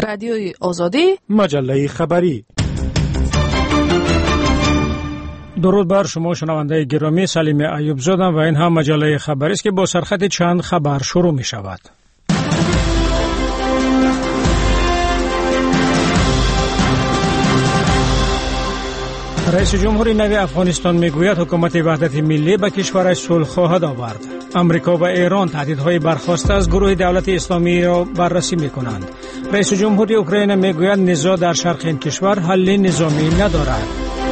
رادیوی آزادی، مجله خبری. درود بر شما شنونده گرامی، سلیم ایوب زادم و این هم مجله خبری است که با سرخط چند خبر شروع می شود. رئیس جمهوری نو افغانستان میگوید حکومت وحدت ملی به کشورش صلح خواهد آورد. امریکا و ایران تهدیدهای برخاسته از گروه دولت اسلامی را بررسی میکنند. رئیس جمهوری اوکراین میگوید نزاع در شرق این کشور حل نظامی ندارد.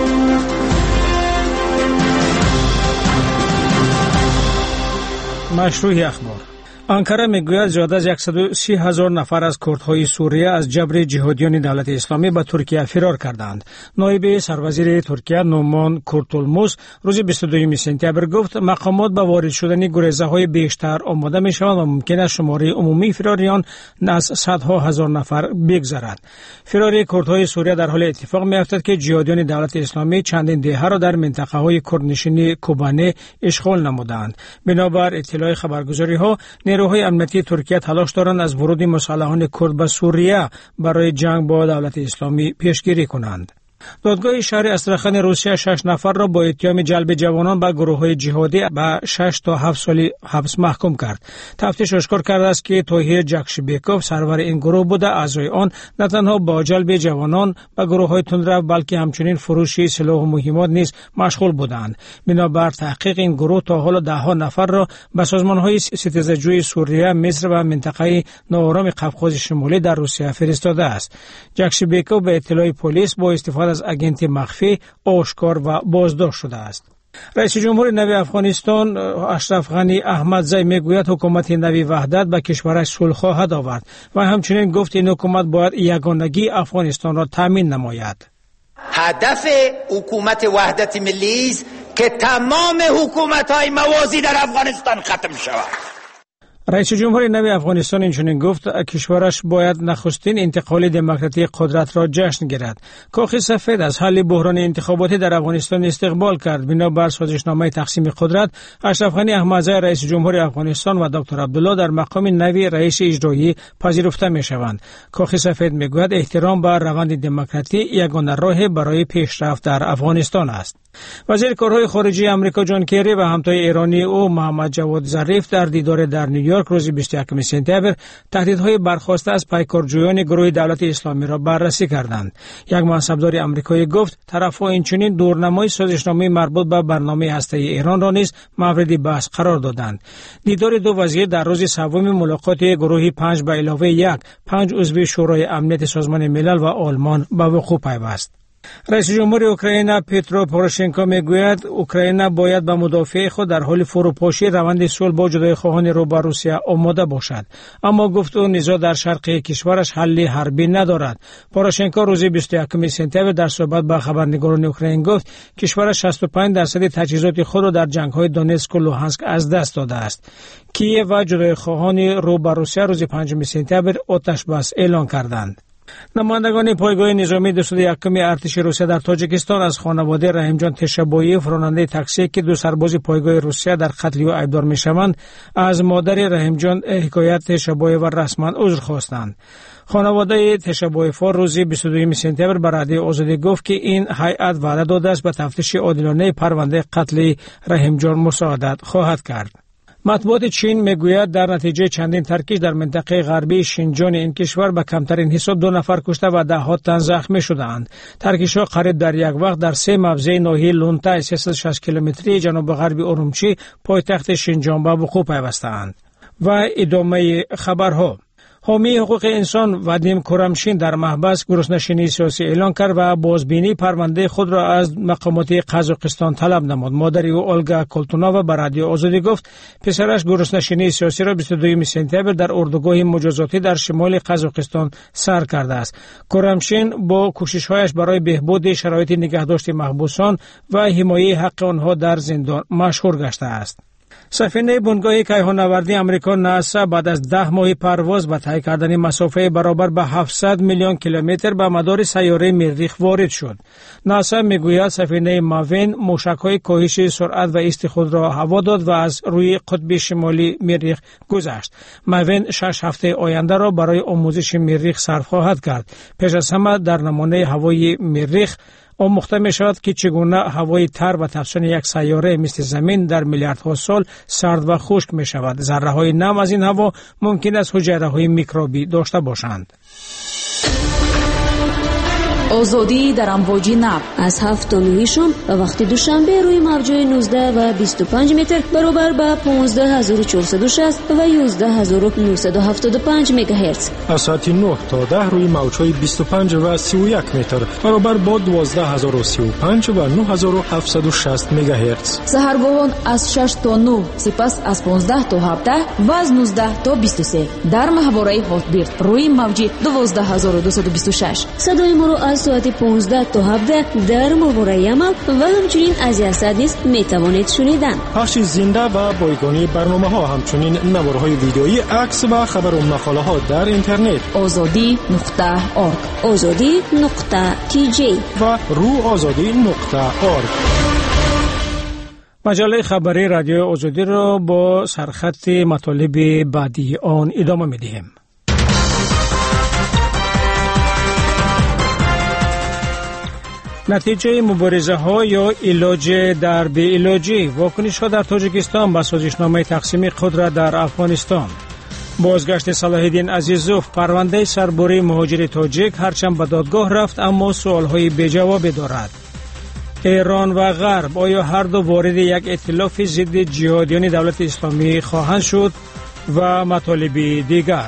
مشروع اخبار. انکره میگوید زیاد از 130,000 نفر از کردهای سوریه از جبر جهادیان دولت اسلامی به ترکیه فرار کردند. نایب سروزیر ترکیه نومان کورتولموس روز 22 سپتامبر گفت مقامات به وارد شدن گریزه‌های بیشتر آماده میشوند و ممکن است شماره عمومی فراریان از صدها هزار نفر بگذرد. فرار کردهای سوریه در حال اتفاق میافتد که جهادیان دولت اسلامی چندین دهه را در منطقه‌های کردنشین کوبانه اشغال نمودند. بنابر اطلاع خبرگزاری‌ها نیروهای امنیتی ترکیه تلاش دارند از ورود مسلحان کرد به سوریه برای جنگ با دولت اسلامی پیشگیری کنند. دادگاه شهر استرخان روسیه 6 نفر را با اتهام جلب جوانان به گروه‌های جهادی به 6 تا 7 سال حبس محکوم کرد. تفتیش اشکار کرده است که توهیر جاکشبیکوف سرور این گروه بوده. اعضای آن نه تنها با جلب جوانان به گروه‌های تندرو بلکه همچنین فروش سلاح و مهمات نیز مشغول بودند. بنابر تحقیق این گروه تا حالا ده‌ها نفر را به سازمان‌های ستیزجوی سوریه، مصر و منطقه ناآرام قفقاز شمالی در روسیه فرستاده است. جاکشبیکوف به اطلاع پلیس با استفاده از اگنت مخفی آشکار و بازداشت شده است. رئیس جمهور نو افغانستان اشرف غنی احمدزی میگوید حکومت نو وحدت به کشورش صلح خواهد آورد و همچنین گفت این حکومت باید یگانگی افغانستان را تامین نماید. هدف حکومت وحدت ملی است که تمام حکومت‌های موازی در افغانستان ختم شود. رئیس جمهور نو افغانستان اینچنین گفت کشورش باید نخستین انتقال دموکراتیک قدرت را جشن گیرد. کاخ سفید از حل بحران انتخاباتی در افغانستان استقبال کرد. بنابر سازشنامه تقسیم قدرت، اشرف غنی احمدزی رئیس جمهور افغانستان و دکتر عبدالله در مقام نوی رئیس اجرایی پذیرفته میشوند. کاخ سفید میگوید احترام به روند دموکراتی یگانه راه برای پیشرفت در افغانستان است. وزیر کارهای خارجه آمریکا جان کری و همتای ایرانی او محمد جواد ظریف در دیدار در نیویورک روز 21 سپتامبر تهدیدهای برخاسته از پیکارجویان گروه دولت اسلامی را بررسی کردند. یک منصبدار آمریکایی گفت طرف‌ها اینچنین دورنمای سازشنامه مربوط به برنامه هسته‌ای ایران را نیز مورد بحث قرار دادند. دیدار دو وزیر در روز سوم ملاقات گروه 5 به علاوه 1 5 عضو شورای امنیت سازمان ملل و آلمان به وقوع پیوست. رئیس جمهور اوکراین پترو پوروشنکو میگوید اوکراین باید به مدافع خود در حال فروپاشی روند صلح با جدایی‌خواهان رو با روسیه آماده باشد، اما گفت او نزاع در شرق کشورش حل حربی ندارد. پوروشنکو روز 21 سپتامبر در صحبت با خبرنگاران اوکراین گفت کشورش 65% تجهیزات خود را در جنگ‌های دونتسک و لوهانسک از دست داده است. کییو و جدایی‌خواهان رو با روسیه روز 5 سپتامبر آتش بس اعلان کردند. نمایندگان پایگاه نظامی 201 ارتش روسیه در تاجیکستان از خانواده رحیمجان تشبویف راننده تاکسی که دو سرباز پایگاه روسیه در قتل او ایبدار میشوند از مادر رحیمجان حکایت تشبویف رسما عذر خواستند. خانواده تشبویف روز 22 سپتامبر به رادیو آزادی گفت که این هیئت وعده داده است به تفتیش عادلانه پرونده قتل رحیمجان مساعدت خواهد کرد. مطبوعات چین میگوید در نتیجه چندین ترکیش در منطقه غربی شینجان این کشور به کمترین حساب 2 نفر کشته و ده‌ها تن زخمی شدند. ترکیش‌ها قریب در یک وقت در 3 موضع ناحیه لونتا 360 کیلومتری جنوب غربی ارومچی پایتخت شینجان به وقوع پیوستند. و ادامه خبرها. حامی حقوق انسان وادیم کرمشین در محبس گرسنه‌شینی سیاسی اعلان کرد و بازبینی پرونده خود را از مقامات قزاقستان طلب نمود. مادر او اولگا کولتونووا به رادیو آزادی گفت پسرش گرسنه‌شینی سیاسی را 22 سپتامبر در اردوگاه مجازاتی در شمال قزاقستان سر کرده است. کرمشین با کوشش‌هایش برای بهبود شرایط نگهداشت محبوسان و حمایت حق آنها در زندان مشهور گشته است. سفینه بنگاه کیهان‌آوردی آمریکا ناسا بعد از 10 ماه پرواز با طی کردن مسافه برابر به 700 میلیون کیلومتر به مدار سیاره مریخ وارد شد. ناسا میگوید سفینه ماون موشک‌های کاهش سرعت و ایست خود را هوا داد و از روی قطب شمالی مریخ گذشت. ماون 6 هفته آینده را برای آموزش مریخ صرف خواهد کرد. پیش از همه در نمونه هوای مریخ آموخته می شود که چگونه هوای تر و تفسیر یک سیاره مثل زمین در میلیاردها سال سرد و خشک می شود. ذره های نم از این هوا ممکن است حجره های میکروبی داشته باشند. آزادی در امواج نب از 7 تا 9 شام و وقت دوشنبه روی موج‌های 19 و 25 متر برابر با 15460 و 11975 مگاهرتز. از ساعت 9 تا 10 روی موج‌های 25 و 31 متر برابر با 12035 و 9760 مگاهرتز. سحرگاهان از 6 تا 9 سپس از 15 تا 17 و از 19 تا 23 در محوره هاتبیرد روی موج 12226. صدای ما رو از ساعت 15 تا 17 در ماهواره عمل و همچنین از یاسد نیست میتوانید شنیدن. پخش زنده و بایگانی برنامه ها، همچنین نوارهای ویدئویی، عکس و خبر و مقاله ها در اینترنت azadi.org azadi.tj و روآزادی.org. مجله خبری رادیو آزادی را با سرخط مطالب بعدی آن ادامه می‌دهیم. نتیجه مبارزه ها یا علاج در بی علاجی، واکنش ها در تاجیکستان به سازشنامه تقسیم قدرت در افغانستان. بازگشت صلاح الدین عزیزوف، پرونده سرباری مهاجر تاجیک هرچند به دادگاه رفت اما سوالهای بی جواب دارد. ایران و غرب آیا هر دو وارد یک ائتلاف ضد جهادیان دولت اسلامی خواهند شد؟ و مطالب دیگر.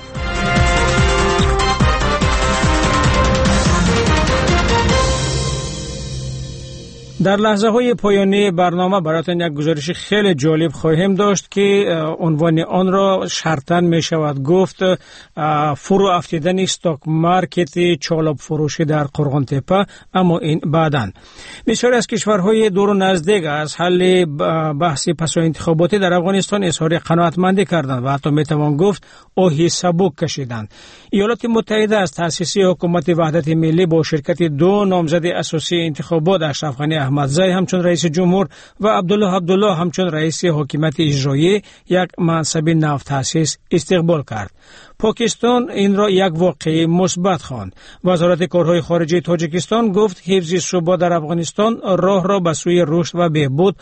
در لحظه های پایانی برنامه براتون یک گزارش خیلی جالب خواهیم داشت که عنوان آن را شرطاً می شود گفت فرو افتیدن استاک مارکت چالاب فروشی در قرغان تپه، اما این بعداً. بسیاری از کشورهای دور و نزدیک از حل بحث پس انتخاباتی در افغانستان اظهار قناعتمندی کردند و حتی می توان گفت آهی سبک کشیدند. ایالات متحده از تأسیس حکومت وحدت ملی با شرکت دو نامزد اساسی انتخابات، اشرف غنی احمدزی همچون رئیس جمهور و عبدالله همچون رئیس حکومت اجرایی، یک منصب نو تأسیس استقبال کرد. پاکستان این را یک واقعه مثبت خواند. وزارت کارهای خارجه تاجیکستان گفت حفظ ثبات در افغانستان راه را به سوی رشد و بهبود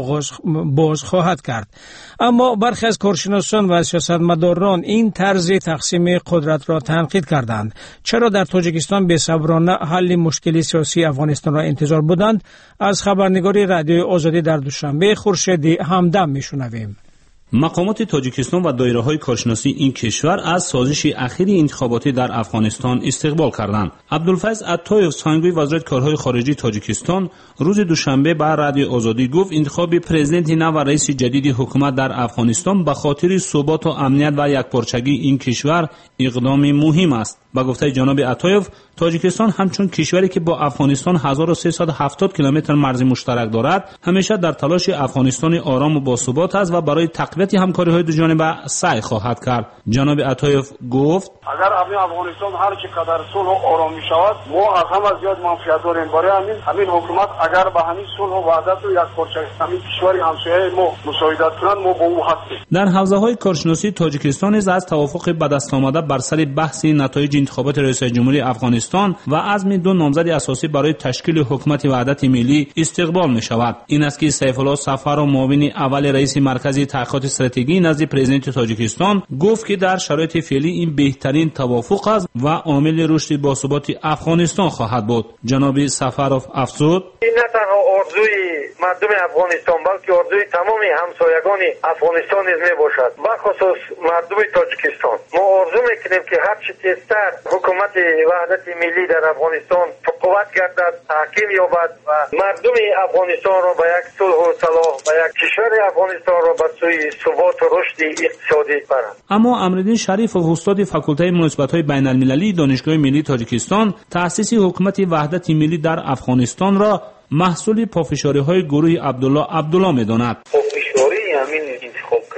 باز خواهد کرد. اما برخی از کارشناسان و سیاستمداران این طرز تقسیم قدرت را تنقید کردند. چرا در تاجیکستان بی‌صبرانه حل مشکل سیاسی افغانستان را انتظار بودند؟ از خبرنگاری رادیو آزادی در دوشنبه خورشیدی همدم میشنویم. مقامات تاجیکستان و دایره‌های کارشناسی این کشور از سازش اخیر انتخاباتی در افغانستان استقبال کردند. عبدالفیض عطایف، سخنگوی وزارت کارهای خارجه تاجیکستان، روز دوشنبه به رادیو آزادی گفت انتخاب پرزیدنت نو و رئیس جدید حکومت در افغانستان به خاطر ثبات و امنیت و یکپارچگی این کشور اقدام مهم است. با گفته جناب عطایف، تاجیکستان همچون کشوری که با افغانستان 1370 کیلومتر مرز مشترک دارد، همیشه در تلاش افغانستان آرام و باثبات است و برای تقویت همکاری‌های دو جانبه سعی خواهد کرد. جناب عطایف گفت: اگر افغانستان هر چقدر صلح و آرام می‌شود، ما از همه زیاد منفعت داریم. برای همین حکومت اگر به همین صلح و وحدت و یکپارچگی همین کشور همسایه ما مساعدت کنند، ما با او هستیم. در حوزه‌های کارشناسی تاجیکستان از توافق به دست آمده بر سر بحث نتایج انتخابات رئیس جمهوری افغانستان و عزم دو نامزد اساسی برای تشکیل حکومت وحدت ملی استقبال می شود. این است که سیف الله صفر، معاون اول رئیس مرکز تحقیقات استراتژی نزد پرزیدنت تاجیکستان، گفت که در شرایط فعلی این بهترین توافق است و عامل رشد باثبات افغانستان خواهد بود. جناب سفرов افزود: این نه تنها آرزوی مردم افغانستان بلکه آرزوی تمام همسایگان افغانستان نیز می باشد. بخصوص مردم تاجیکستان ما آرزو میکنیم که هر چه تیزتر حکومت وحدت ملی در افغانستان قوت گردد، تحکیم یابد و مردم افغانستان را به یک صلح و صلاح و یک کشور افغانستان را به سوی ثبات و رشد اقتصادی برد. اما امرالدین شریف، استاد فاکولته مناسبت‌های بین‌المللی دانشگاه ملی تاجیکستان، تأسیس حکومت وحدت ملی در افغانستان را محصول پافشاری‌های گروه عبدالله می‌داند. پافشاری همین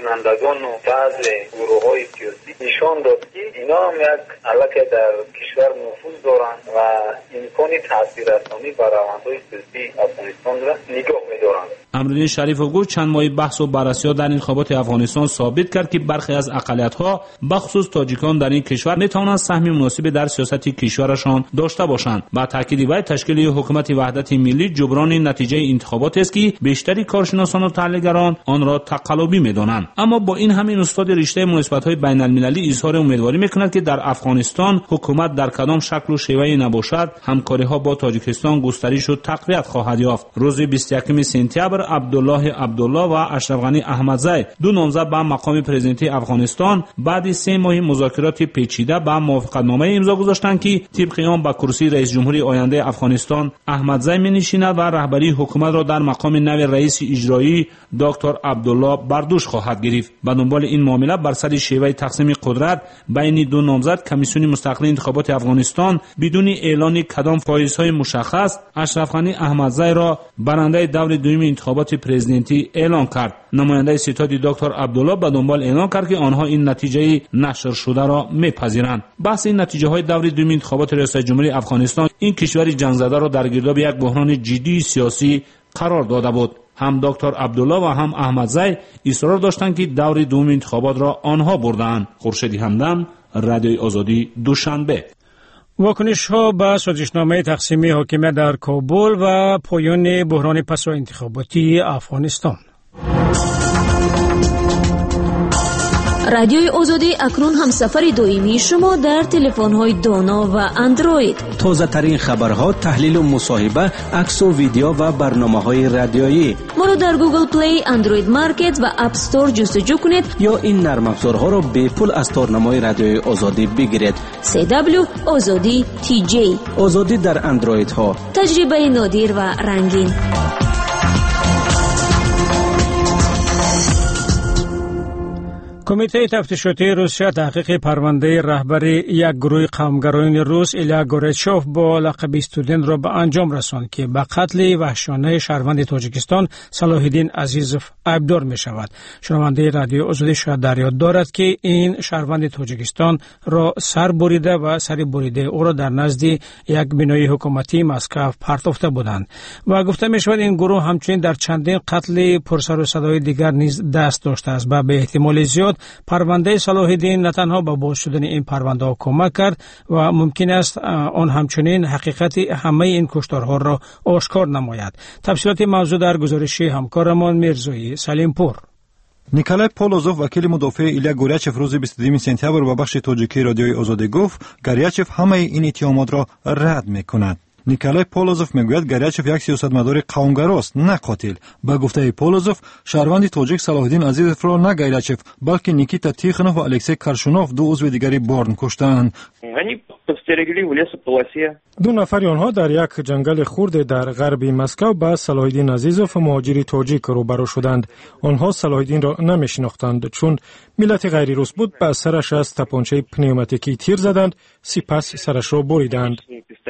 کنندگان و بعض گروه‌های سیاسی نشان داد که اینا هم یک علاقه در کشور نفوذ دارند و امکان تاثیررسانی بر روندهای سیاسی افغانستان را نگاه می‌دارند. امرالدین شریف‌اگور چند ماه بحث و بررسی در انتخابات افغانستان ثابت کرد که برخی از اقلیت‌ها بخصوص تاجیکان در این کشور می‌توانند سهم مناسب در سیاست کشورشان داشته باشند. با تاکید بر تشکیل حکومت وحدت ملی جبران نتیجه انتخابات است که بیشتری کارشناسان و تحلیلگران آن را تقلبی می‌دانند. اما با این همین استاد رشته مناسبت‌های بین‌المللی اظهار امیدواری می‌کند که در افغانستان حکومت در کدام شکل و شیوهی نباشد همکاری‌ها با تاجیکستان گسترش و تقویت خواهد یافت. روز 21 سپتامبر عبدالله و اشرف غنی احمدزی دو نامزد به مقام پرزیدنتی افغانستان بعد 3 ماه مذاکرات پیچیده به موافقتنامه امضا گذاشتند که طبق آن به کرسی رئیس جمهوری آینده افغانستان احمدزی می‌نشیند و رهبری حکومت را در مقام نو رئیس اجرایی دکتر عبدالله بر دوش خواهد گرفت. به دنبال این معامله بر سر شیوه تقسیم قدرت بین دو نامزد کمیسیون مستقل انتخابات افغانستان بدون اعلان کدام فایزهای مشخص اشرف غنی احمدزی را برنده دور دوم انتخابات پرزیدنتی اعلان کرد. نماینده ستاد دکتر عبدالله به دنبال اعلان کرد که آنها این نتیجه نشر شده را میپذیرند. بحث این نتیجه های دور دوم انتخابات ریاست جمهوری افغانستان این کشور جنگ زده را در گرداب یک بحران جدی سیاسی قرار داده بود. هم دکتر عبدالله و هم احمدزی اصرار داشتند که دور دوم انتخابات را آنها بردند. خورشید همدم، رادیوی آزادی، دوشنبه. واکنش‌ها به سازشنامه تقسیمی حاکمیت در کابل و پایان بحران پس از انتخاباتی افغانستان. رادیوی آزادی اکنون هم سفر دائمی شما در تلفن‌های دانا و اندروید. تازه ترین خبرها، تحلیل و مصاحبه، عکس و ویدیو و برنامه‌های رادیویی. ما رو در گوگل پلی، اندروید مارکت و اپ استور جستجو کنید یا این نرم افزارها را به پول از تارنمای رادیوی آزادی بگیرید. CW آزادی TJ. آزادی در اندروید ها. تجربه نادر و رنگین. کمیته تفتیشاتی روسیه تحقیق پرونده رهبر یک گروه قومگرایان روس ایلیا گورچوف با لقب استودنت را به انجام رساند که به قتل وحشیانه شهروند تاجیکستان صلاح الدین عزیزوف عیبدار می شود. شنونده رادیو آزادی شاید در یاد دارد که این شهروند تاجیکستان را سر بریده و سر بریده او را در نزد یک بنای حکومتی مسکو پرتافته بودند و گفته می شود این گروه همچنین در چندین قتل پرسر و صدای دیگر نیز دست داشته است و به احتمال زیاد پرونده صلاح الدین نه تنها به باز شدن این پرونده ها کمک کرد و ممکن است آن همچنین حقیقت همه این کشتارها را آشکار نماید. تفصیلات موضوع در گزارش همکارمان میرزایی سلیمپور. نیکولای پولوزوف وکیل مدافع ایلیا گورچوف روز 22 سپتامبر با بخش تاجیکی رادیوی آزادی گفت گورچوف همه این اتهامات را رد می‌کند. نیکولای پولوزوف میگوید گورچوف یک سیاستمدار قومگراست نه قاتل. با گفته پولوزوف شهروند تاجیک صلاح الدین عزیزوف را نه گورچوف بلکه نیکیتا تیخنوف و الکسی کارشونوف دو عضو دیگری بارن کشتند. دو نفر آنها در یک جنگل خرد در غرب مسکو با صلاح الدین عزیزوف مهاجر تاجیک روبرو شدند. آنها صلاح الدین را نمیشناختند چون ملت غیر روس بود. با سرش از تپانچه پنیوماتیکی تیر زدند سپس سرش را بریدند.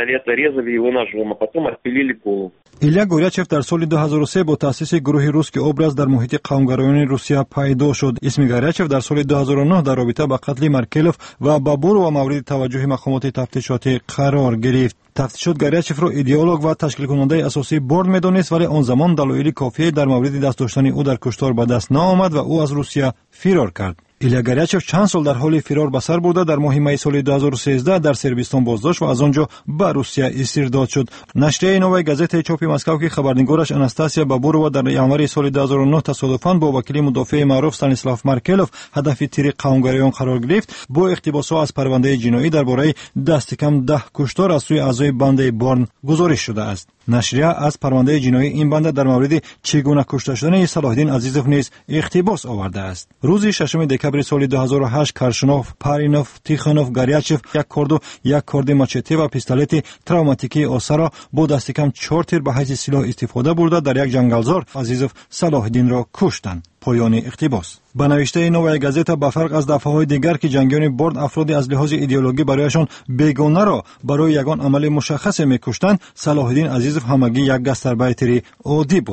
ایلیا گورچوف در سال 2003 با تأسیس گروه روس که ابرز در محیط قومگرایان روسیه پیدا شد. اسم گورچوف در سال 2009 در رابطه با قتل مرکلوف و بابور و مورد توجه مقامات تفتیشاتی قرار گرفت. تفتیشات گورچوف را ایدئولوگ و تشکیل کننده اساسی بورد می‌دانست ولی آن زمان دلایل کافی در مورد دست داشتن او در کشتار به دست نآمد و او از روسیه فرار کرد. ایلیا گورچوف چند سال در حال فرار به سر برده در ماه می سال 2013 در سربستان بازداشت و از آنجا به روسیه استرداد شد. نشریه نوای گازت چاپ مسکو که خبرنگارش آناستاسیا بابوروا در ینوار سال 2009 تصادفاً با وکیل مدافع معروف استانیسلاو مارکلوف هدف تیر قومگرایان قرار گرفت. با اقتباس‌ها از پرونده جنایی درباره دست کم 10 کشتار از سوی اعضای بند بارن گزارش شده است. نشریه از پرونده جنایی این بند در مورد چگونه کشته شدن صلاح الدین عزیزوف نیز اقتباس آورده است. روز 6 دکمبر سال 2008 کارشونوف، پارینوف، تیخانوف، گورچوف یک کردو، یک کارد ماچته و پیستولت تروماتیکی آسرا با دست کم 4 تیر به حیث سلاح استفاده برده در یک جنگلزار عزیزوف صلاح الدین را کشتند. پایان اقتباس. با نوشته نوای گازت با فرق از دفعه‌های دیگر که جنگیان برد افرادی از لحاظ ایدئولوژی برایشان بیگانه را برای یگان عمل مشخص می‌کشتند، صلاح الدین عزیزوف همگی یک گستربایتری عادی بود.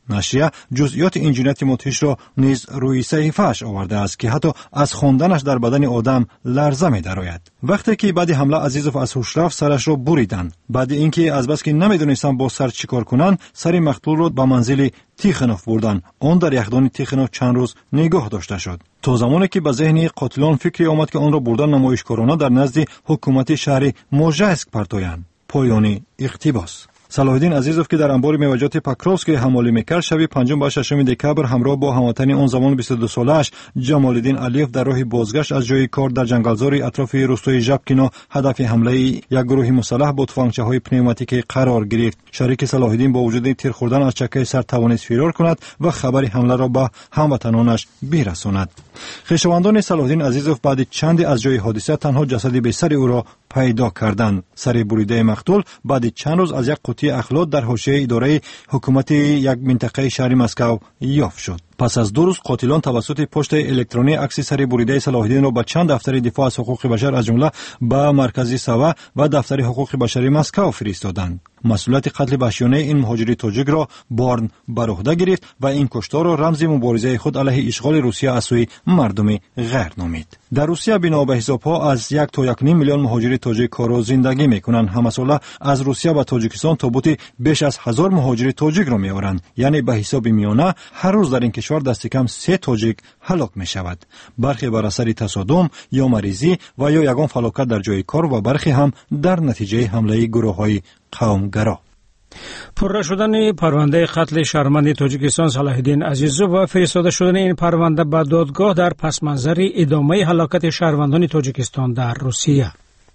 نشریه جزئیات این جنایت مدهش را نیز روی صحیفه‌اش آورده است که حتی از خواندنش در بدن آدم لرزه می‌درآید. وقتی که بعد حمله عزیزوف از هوش رفت، سرش را بریدند. بعد اینکه از بس که نمی‌دونستند با سر چیکار کنند، سر مقتول را به منزل تیخنوف بردند. آن در یخدان تیخنوف چند روز نگاه داشته شد تا زمانی که به ذهن قاتلان فکری آمد که آن را بردن نمایشکارانه در نزد حکومت شهر موژایسک پرتایند. پایان اقتباس. صلاح‌الدین عزیزوف که در انبار میوه‌جات پاکروفسک حمالی میکرد، شب 5 و 6 دکبر همراه با هموطن آن زمان 22 ساله‌اش جمال‌الدین علیف در راه بازگشت از جای کار در جنگلزاری اطراف روستای ژبکینا هدف حمله یک گروه مسلح با تفنگچه‌های پنیوماتیک قرار گرفت. شریک صلاح‌الدین با وجود تیر خوردن از چکه سر توانست فرار کند و خبر حمله را به هموطنانش برساند. خویشاوندان صلاح‌الدین عزیزوف بعد چند از جای حادثه تنها جسد به سر او را پیدا کردند. سر بریده مقتول بعد چند روز از یک قوطی اخلات در حاشیه اداره حکومت یک منطقه شهر مسکو یافت شد. پس از 2 روز قاتلان توسط پشت الکترونی عکس سر بریده صلاح‌الدین را به چند دفتر دفاع از حقوق بشر از جمله به مرکزی سوا و دفتر حقوق بشری مسکو فرستادند. مسئولیت قتل وحشیانه این مهاجر تاجیک را بارن بر عهده گرفت و این کشتار را رمز مبارزه خود علیه اشغال روسیه از سوی مردم غیر نامید. در روسیه بنا به حساب‌ها از 1 تا 1.5 میلیون مهاجر تاجیک کار زندگی می‌کنند. همه ساله از روسیه و تاجیکستان تابوت بیش از 1000 مهاجر تاجیک را می‌آورند. یعنی به حساب میانه هر روز در این کشور دست کم 3 تاجیک هلاک می‌شود. برخی بر اثر تصادم یا مریضی و یا یگان فلاکت در جای کار و برخی هم در نتیجه حمله گروه‌های قومگرا. پررا شدن پرونده قتل شهروند تاجیکستان صلاح‌الدین عزیزوف و فرستاده شدن این پرونده به دادگاه در پس منظر ادامه هلاکت شهروندان تاجیکستان در روسیه.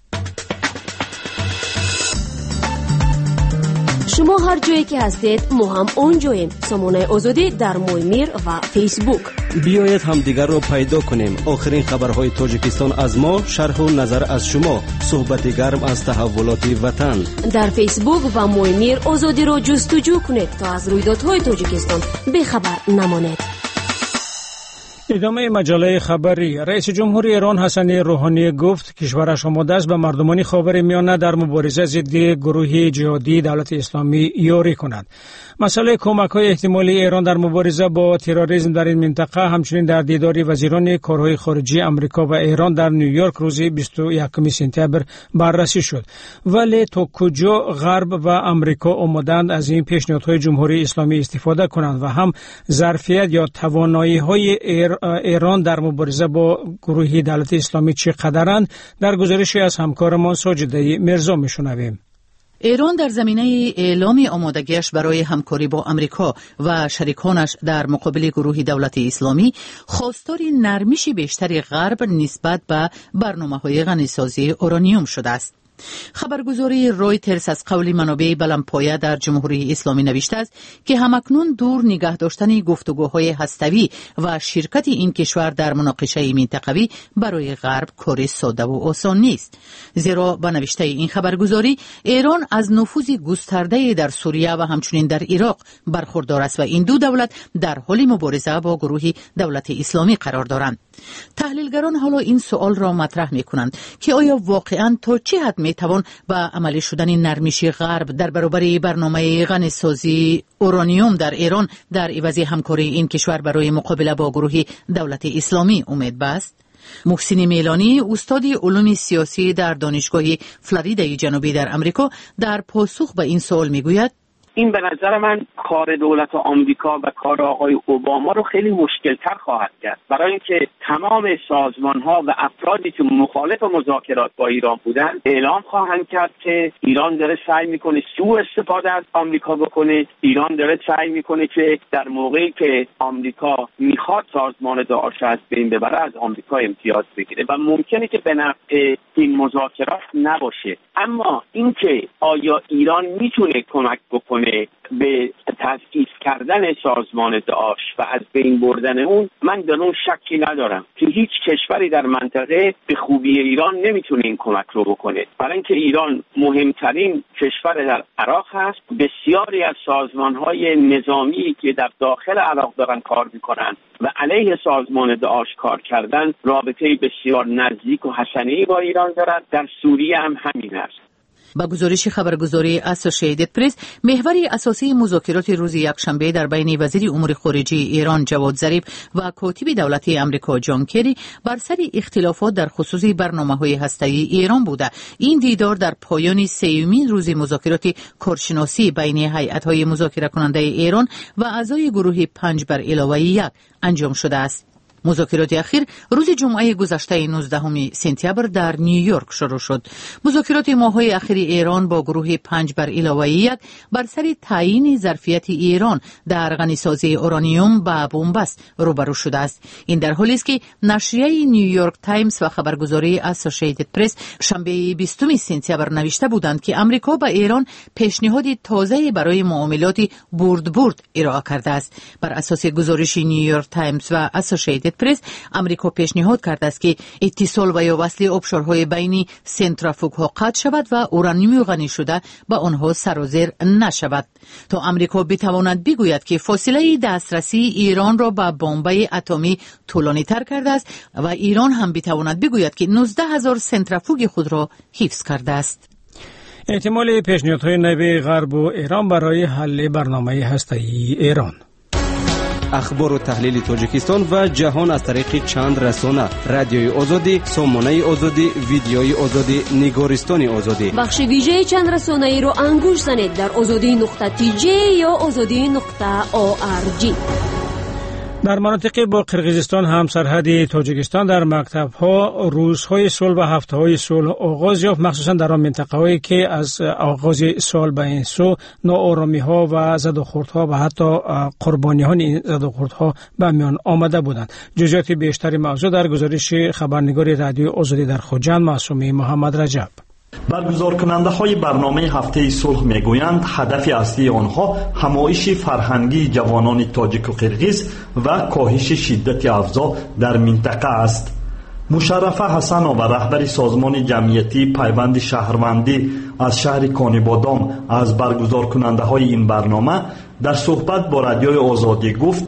شما هر جایی که هستید ما هم اونجاییم. سامانه آزادی در مویمیر و فیسبوک. بیایید هم دیگر رو پیدا کنیم. آخرین خبرهای تاجیکستان از ما، شرح و نظر از شما، صحبت گرم از تحولات وطن. در فیسبوک و مویمیر آزادی رو جستجو کنید تا از رویدادهای تاجیکستان بخبر نمانید. ادامه مجله خبری. رئیس جمهور ایران حسن روحانی گفت کشورش آماده است به مردمان خاورمیانه در مبارزه ضد گروه جهادی دولت اسلامی یاری کند. مسئله کمک‌های احتمالی ایران در مبارزه با تروریسم در این منطقه همچنین در دیدار وزیران کارهای خارجی آمریکا و ایران در نیویورک روز 21 سپتامبر بررسی شد. ولی تا کجا غرب و آمریکا آمادند از این پیشنهادهای جمهوری اسلامی استفاده کنند و هم ظرفیت یا توانایی‌های ایران در مبارزه با گروه دولت اسلامی چقدرند، در گزارشی از همکارمان ساجده میرزا میشنویم. ایران در زمینه اعلام آمادگیش برای همکاری با آمریکا و شریکانش در مقابل گروه دولت اسلامی خواستار نرمش بیشتر غرب نسبت به برنامه‌های غنیسازی اورانیوم شده است. خبرگزاری رویترز از قول منابع بلندپایه در جمهوری اسلامی نوشته است که همکنون دور نگه داشتن گفتگوهای هسته‌ای و شرکت این کشور در مناقشه منطقوی برای غرب کار ساده و آسان نیست، زیرا به نوشته این خبرگزاری ایران از نفوذ گسترده در سوریه و همچنین در عراق برخوردار است و این دو دولت در حال مبارزه با گروه دولت اسلامی قرار دارند. تحلیلگران حالا این سوال را مطرح می‌کنند که آیا واقعاً تا چه حد میتوان به عملی شدن نرمش غرب در برابر برنامه غنیسازی اورانیوم در ایران در عوض همکاری این کشور برای مقابله با گروه دولت اسلامی امید بست؟ محسن میلانی، استاد علوم سیاسی در دانشگاه فلوریدای جنوبی در آمریکا، در پاسخ به این سوال میگوید این به نظر من کار دولت آمریکا و کار آقای اوباما رو خیلی مشکل‌تر خواهد کرد، برای اینکه تمام سازمان‌ها و افرادی که مخالف مذاکرات با ایران بودن اعلام خواهند کرد که ایران داره سعی میکنه سوء استفاده از آمریکا بکنه، ایران داره سعی میکنه که در موقعی که آمریکا میخواد سازمان داعش از بین ببره از آمریکا امتیاز بگیره و ممکنه که به نفع این مذاکرات نباشه. اما اینکه آیا ایران میتونه کمک بکنه به تضعیف کردن سازمان داعش و از بین بردن اون، من در اون شکی ندارم که هیچ کشوری در منطقه به خوبی ایران نمیتونه این کمک رو بکنه، برای اینکه ایران مهمترین کشور در عراق هست. بسیاری از سازمان‌های نظامی که در داخل عراق دارن کار میکنن و علیه سازمان داعش کار کردن رابطه بسیار نزدیک و حسنه‌ای با ایران دارن. در سوریه هم همین است. با گزارش خبرگزاری اسوسییتد پرس، محور اساسی مذاکرات روز یکشنبه در بین وزیر امور خارجه ایران جواد ظریف و کاتب دولتی آمریکا جان کری بر سر اختلافات در خصوص برنامه‌های هسته‌ای ایران بوده. این دیدار در پایان سومین روز مذاکرات کارشناسی بین هیئت‌های مذاکره کننده ایران و اعضای گروه 5+1 انجام شده است. مذاکرات اخیر روز جمعه گذشته 19 سپتامبر در نیویورک شروع شد. مذاکرات ماه‌های اخیر ایران با گروه 5+1 بر سر تعیین ظرفیت ایران در غنیسازی اورانیوم و بنبست روبرو شده است. این در حالی است که نشریه نیویورک تایمز و خبرگزاری اسوسییتد پرس شنبه 20 سپتامبر نوشته بودند که آمریکا به ایران پیشنهاد تازه برای معاملات برد ارائه کرده است. بر اساس گزارش نیویورک تایمز و اسوسییتد پرس، امریکا پیشنهاد کرده است که اتصال و یا وصل آبشارهای بین سنتریفوگ‌ها قطع شود و اورانیوم غنی شده به آنها سر و زیر نشود تا امریکا بتواند بگوید که فاصله دسترسی ایران را به بمب اتمی طولانی تر کرده است و ایران هم بتواند بگوید که 19,000 سنتریفوگ خود را حفظ کرده است. احتمال پیشنهادهای نوی غرب و ایران برای حل برنامه هسته‌ای ایران. اخبار و تحلیل تاجیکستان و جهان از طریق چند رسانه: رادیوی آزادی، سامانه آزادی، ویدیوی آزادی، نگارستان آزادی. بخش ویژه چند رسانه ای رو انگوش زنید در azadi.tj یا azadi.org. در مناطق با قرقیزستان همسرحدی تاجیکستان در مکتب‌ها روزهای صلح و هفته‌های صلح آغاز یافت، مخصوصا در آن منطقه‌هایی که از آغاز سال به این سو ناآرامی‌ها و زد و خوردها و حتی قربانیان این زد و خوردها به میان آمده بودند. جزئیات بیشتر موضوع در گزارش خبرنگار رادیو آزادی در خوجند معصومه محمد رجب. برگزار کننده های برنامه هفته صلح میگویند هدف اصلی آنها همایش فرهنگی جوانان تاجیک و قرقیز و کاهش شدت اوضاع در منطقه است. مشرفه حسنو و رهبر سازمان جمعیتی پیوند شهروندی از شهر کانیبادام از برگزار کننده های این برنامه در صحبت با رادیوی آزادی گفت: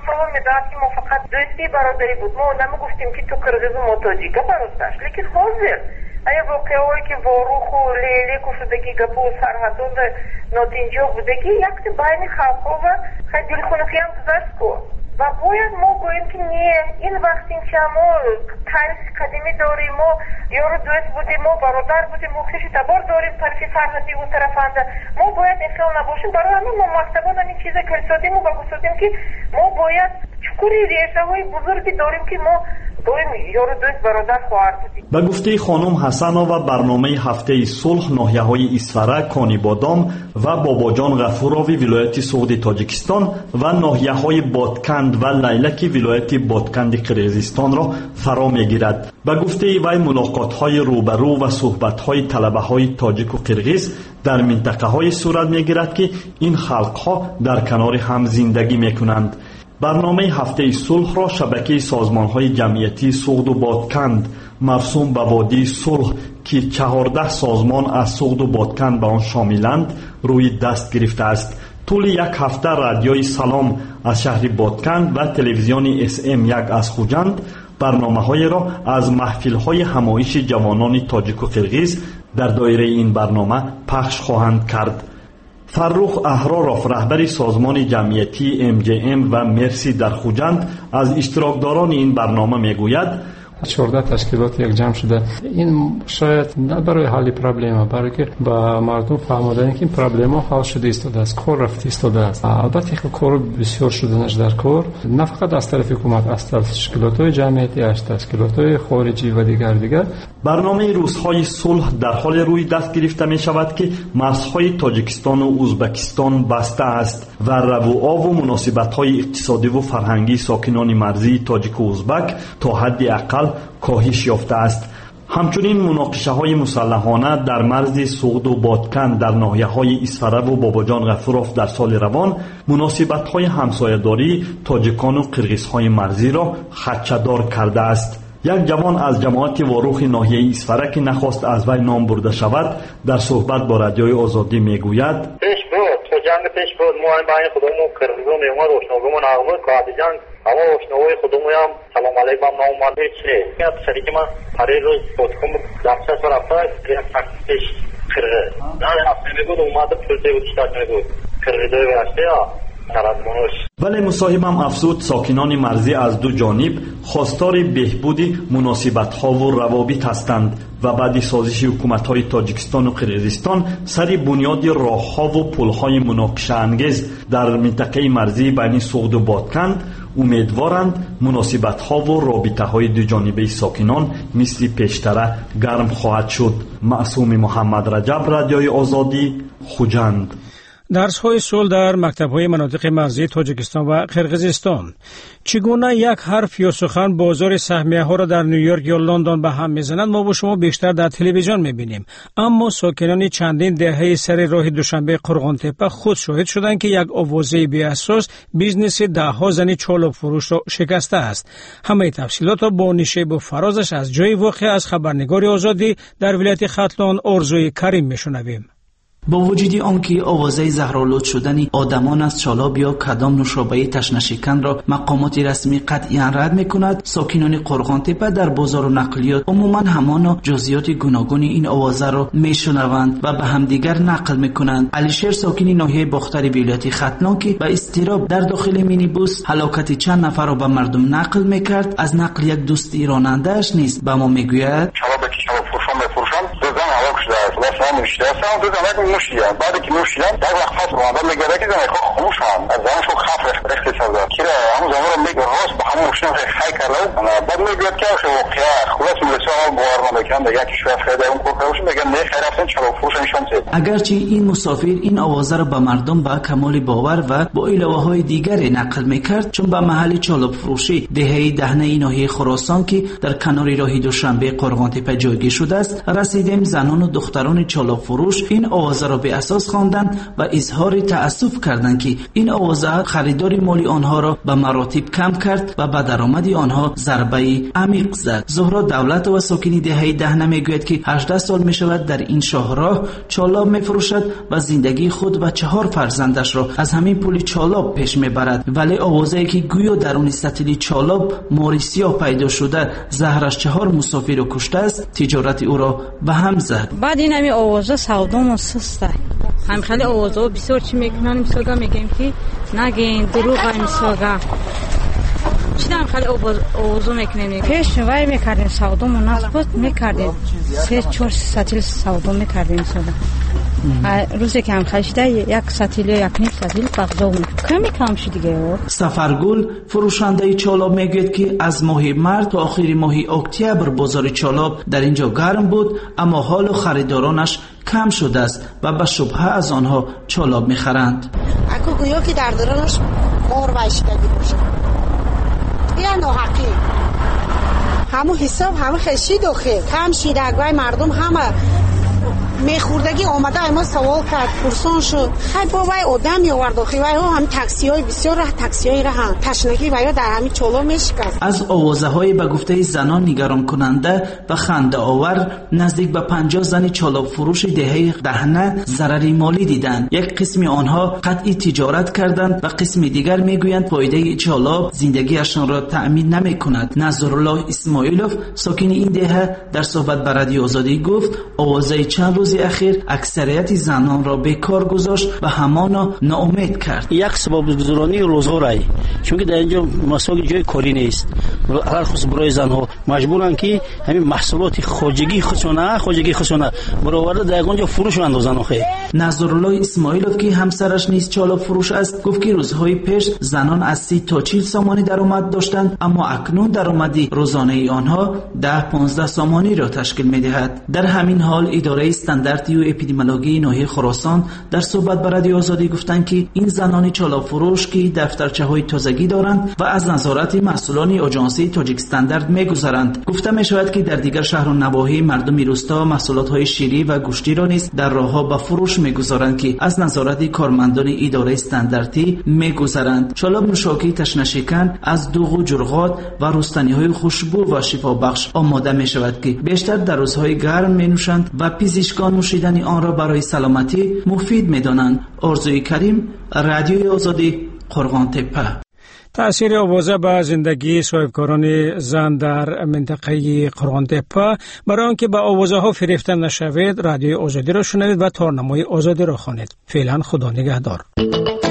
ما فقط دوستی برادری بود. ما نمیگفتیم که تو قرقیز و ما تاجیک برادرش، لیکن حاضر ایا واقعی که واروخ و لیلیک و شدگی گپو و سرحدون نادینجا بودگی یک بین خلقا و خیلی دلخونقی هم گذشت کن و باید ما گوییم که نیه این وقت این که ما تاریخ قدیمی داریم، ما یارو دوست بودیم، ما برادر بودیم، ما خیلی تبار داریم طرفی فرهدی و طرفنده. ما باید انسان نباشیم. برای همین ما مکتبان همین چیزه کرسادیم و بگوستیم که ما باید چکوری ریشه های بزرگی داریم که ما یارو دوست برادر خواهر بودیم. به گفته خانم حسنو و برنامه هفته صلح ناحیه های اسفره، کانیبادام و باباجان غفوراوی ولایت سعودی تاجیکستان و ناحیه های بادکند و لیلک ولایت بادکند قرقیزستان را فرا میگیرد. به گفته وی ملاقات های روبرو و صحبت های طلبه های تاجیک و قرقیز در منطقه های صورت میگیرد که این خلق ها در کنار هم زندگی میکنند. برنامه هفته صلح را شبکه سازمان‌های جمعیتی سوغد و بادکند مرسوم به وادی صلح که 14 سازمان از سوغد و بادکند به آن شاملند روی دست گرفته است. طول یک هفته رادیوی سلام از شهر بادکند و تلویزیون SM1 از خوجند برنامه‌های را از محفل‌های همایش جوانان تاجیک و قرقیز در دایره این برنامه پخش خواهند کرد. فرخ احراروف رهبر سازمان جمعیتی MJM و مرسی در خوجند از اشتراکداران این برنامه میگوید: 14 تشکیلات یک جمع شده. این شاید نه برای حل پرابلم، برای که با مردم فهموندن که این پرابلم ها حل شده ایستاده است، کار رفته ایستاده است. البته که کار بسیار شدنش در کار نه فقط از طرف حکومت، از طرف تشکیلات های جمعیتی، از تشکیلات های خارجی و دیگر. برنامه روزهای صلح در حال روی دست گرفته می شود که مرزهای تاجیکستان و ازبکستان بسته است و روابط و مناسبت های اقتصادی و فرهنگی ساکنان مرزی تاجیک و ازبک تا حد اقل کاهش یافته است. همچنین مناقشه های مسلحانه در مرز سوغد و بادکند در ناحیه های اسفره و باباجان غفوراف در سال روان مناسبت های همسایه‌داری تاجیکان و قرقیزهای مرزی را خدشه‌دار کرده است. یک جوان از جماعت واروخ ناحیه اسفره که نخواست از وی نام برده شود در صحبت با رادیوی آزادی میگوید: جنگ پیش بود، ما هم بین خودمون قرقیزان میومد روشناگمون آقامون که جنگ اما روشناگوی خودمون هم سلام علیکم هم نامومده چه این شریک من پره روز بودکم درسته سر رفته یک تک پیش قرقه میگود اومده پرده بود استاد میگود کردوی واسه ولی مصاحبم افزود ساکنان مرزی از دو جانب خواستار بهبود مناسبت‌ها و روابط هستند و بعد سازش حکومت‌های تاجیکستان و قرقیزستان سر بنیاد راه‌ها و پل‌های مناقشه انگیز در منطقه مرزی بین سوغد و بادکند امیدوارند مناسبت‌ها و رابطه‌های دو جانبه ساکنان مثل پیشتر گرم خواهد شد. معصوم محمد رجب، رادیوی آزادی، خوجند. درس‌های صلح در مکتب‌های مناطق مرزی تاجیکستان و قرقیزستان. چگونه یک حرف یا سخن بازار سهمیه‌ها را در نیویورک یا لندن به هم می‌زنند ما با شما بیشتر در تلویزیون می‌بینیم، اما ساکنان چندین دهه سر راه دوشنبه قرغان‌تپه خود شاهد شدند که یک آوازه بی اساس بیزنس ده‌ها زنی چالب فروش را شکسته است. همه تفصیلات را با نشیب و فرازش از جای واقع از خبرنگار آزادی در ولایت ختلان آرزوی کریم می‌شنویم. با وجود آنکه آوازه زهرآلود شدن آدمان از چالاب یا کدام نوشابه تشنشکن را مقامات رسمی قطعاً رد می‌کند، ساکنان قرغان‌تپه در بازار و نقلیات عموماً همان جزئیات گوناگون این آوازه را میشنوند و به همدیگر نقل می‌کنند. علیشیر ساکن ناحیه باختر ولایت ختلان که به اضطراب در داخل مینیبوس هلاکت چند نفر را به مردم نقل می‌کرد، از نقل یک دوست راننده‌اش نیز به ما می‌گوید نوشیدن بعد که نوشیدن در وقت هست راننده میگه که زنی خود خموشن از زنشو خف رخت سازد که همون زمان رو میگه راست به همون مشتن خیلی کرده بعد میگوید که واقعا خلاص ملسه ها بوار نمیکنن دیگه که شوید خیلی اون کوکروش میگن نه خیلی رفتن چرا فروشنشان سید. اگرچه این مسافر این آوازه را به مردم با کمال باور و با علاوه های دیگری نقل میکرد، چون به محل چالب فروشی دهه دهنه ناحیه خراسان که در کنار راه دوشنبه قرغان‌تپه جایگیر شده است رسیدیم زنان و دختران چالب فروش این آوازه را به اساس خواندند و اظهار تأسف کردند که این آوازه خریدار مالی آنها را به مراتب کم کرد و به درآمد آنها ضربه عمیق زد. زهرا دولت و ساکن دهه دهنه میگوید که 18 سال میشود در این شاهراه چالاب میفروشد و زندگی خود و 4 فرزندش را از همین پول چالاب پیش میبرد، ولی آوازه‌ای که گویا درون سطل چالاب ماریسیا پیدا شده زهرش 4 مسافر را کشته است، تجارت او را به هم زد. بعد این همین آوازه سودامون سسته، هم خیلی آوازه بسیار چی میکنن میساگا میگیم که نگین دروغ های میساگا چی هم خیلی آوازه میکنیم پیش وای میکردیم سودامون نسبت میکردیم 3-4 سطل سودام میکردیم میساگا روزی که هم خشته یک سطل یا یک نیم سطل بغضا کم شد دیگه. سفرگل فروشنده چالاب میگوید که از ماه مارس تا آخر ماه اکتبر بازار چالاب در اینجا گرم بود، اما حال خریدارانش کم شده است و به شبهه از آنها چالاب میخرند. اکو گویا که در درانش مور وایشتگی باشه یا ناحقی همو حساب همه خشی داخل کم شیدگوی مردم همه میخوردگی آمده ما سوال کرد پرسان شد خیلی بابای آدم یاورد داخل و هم تاکسی های بسیار تاکسی های هم تشنگی و در همین چالا میشکست. از آوازه های به گفته زنان نگران کننده و خنده آور نزدیک به 50 زن چالاب فروش دهه دهنه ضرری مالی دیدند. یک قسم آنها قطعی تجارت کردند و قسم دیگر میگویند فایده چالاب زندگیشان را تأمین نمیکند. نظرالله اسماعیلوف ساکن این دهه در صحبت با رادیو آزادی گفت آوازه چند روز اخیر اکثریت زنان را بیکار گذاشت و همانا ناامید کرد. یک سبب گذرانی روزگار چون که در اینجا مساوی جای کاری نیست، هر خصوص برای زنها مجبورن که همین محصولات خواجگی خصونه برآورده در اونجا فروش اندازن. آخه نظرالله اسماعیلوف که همسرش نیز چالاب فروش است گفت که روزهای پیش زنان از 30 تا 40 سامانی درآمد داشتند، اما اکنون درآمدی روزانه آنها 10-15 سامانی را تشکیل می‌دهد. در همین حال اداره استانداردی و اپیدمیولوژی ناحیه خراسان در صحبت با رادیو آزادی گفتند که این زنان چالاب فروش که دفترچه‌های تازگی دارند و از نظارت مسئولان آژانسی تاجیک استاندارد می‌گذرند. گفته می‌شود که در دیگر شهر و نواحی مردم روستا محصولات‌های شیری و گوشتی را نیز در راه‌ها به فروش می‌گذارند که از نظارت کارمندان اداره استانداردی می‌گذرند. چالاب نوشاکی تشنشکن از دوغ و جرغات و رستنی‌های خوشبو و شفابخش آماده می‌شود که بیشتر در روزهای گرم می‌نوشند و پزشکان نوشیدن آن را برای سلامتی مفید می‌دانند. آرزوی کریم، رادیوی آزادی، قرغان‌تپه. تأثیر آوازه به زندگی صاحبکاران زن در منطقه قرغان‌تپه. برای آنکه به آوازه ها فریفته نشوید رادیوی آزادی را شنوید و تارنمای آزادی را خوانید. فعلا خدا نگهدار.